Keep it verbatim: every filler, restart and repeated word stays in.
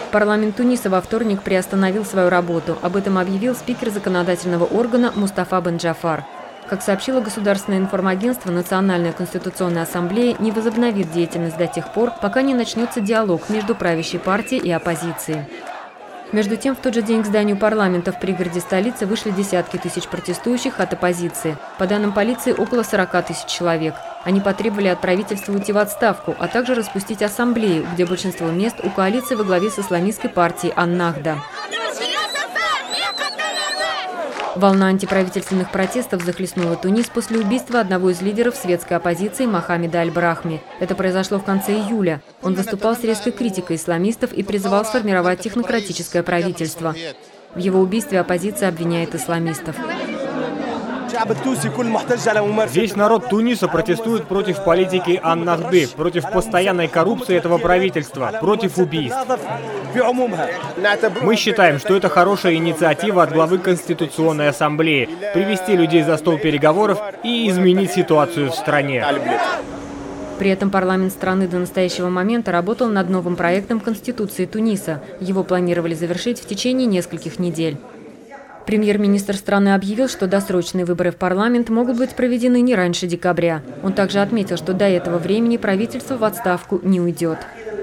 Парламент Туниса во вторник приостановил свою работу. Об этом объявил спикер законодательного органа Мустафа Бен Джафар. Как сообщило государственное информагентство, Национальная конституционная ассамблея не возобновит деятельность до тех пор, пока не начнется диалог между правящей партией и оппозицией. Между тем, в тот же день к зданию парламента в пригороде столицы вышли десятки тысяч протестующих от оппозиции. По данным полиции, около сорока тысяч человек. Они потребовали от правительства уйти в отставку, а также распустить ассамблею, где большинство мест у коалиции во главе с исламистской партией Ан-Нахда. Волна антиправительственных протестов захлестнула Тунис после убийства одного из лидеров светской оппозиции Мохаммеда Аль-Брахми. Это произошло в конце июля. Он выступал с резкой критикой исламистов и призывал сформировать технократическое правительство. В его убийстве оппозиция обвиняет исламистов. Весь народ Туниса протестует против политики Ан-Нахды, против постоянной коррупции этого правительства, против убийств. Мы считаем, что это хорошая инициатива от главы Конституционной ассамблеи – привести людей за стол переговоров и изменить ситуацию в стране. При этом парламент страны до настоящего момента работал над новым проектом Конституции Туниса. Его планировали завершить в течение нескольких недель. Премьер-министр страны объявил, что досрочные выборы в парламент могут быть проведены не раньше декабря. Он также отметил, что до этого времени правительство в отставку не уйдет.